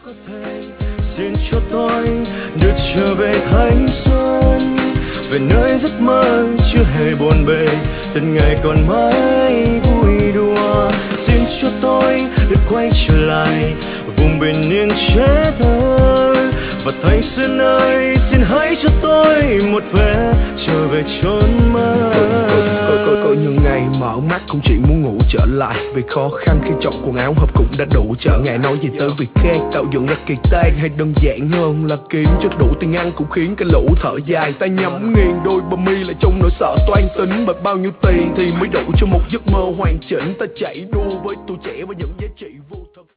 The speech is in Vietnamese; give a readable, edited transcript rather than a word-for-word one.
Xin cho tôi được trở về thanh xuân, về nơi giấc mơ chưa hề bộn bề, từng ngày còn mãi vui đùa. Xin cho tôi được quay trở lại vùng bình yên trẻ thơ, và thanh xuân ơi xin hãy cho tôi một vé trở về chốn mơ. Có những ngày mở mắt cũng chỉ muốn ngủ trở lại, vì khó khăn khi chọn quần áo hợp cũng đã đủ. Chợ ngày nói gì tới việc khen tạo dựng ra kỳ tan, hay đơn giản hơn là kiếm cho đủ tiền ăn cũng khiến cái lũ thở dài. Ta nhắm nghiền đôi bờ mi lại trong nỗi sợ toan tính, mà bao nhiêu tiền thì mới đủ cho một giấc mơ hoàn chỉnh. Ta chạy đua với tuổi trẻ và những giá trị vô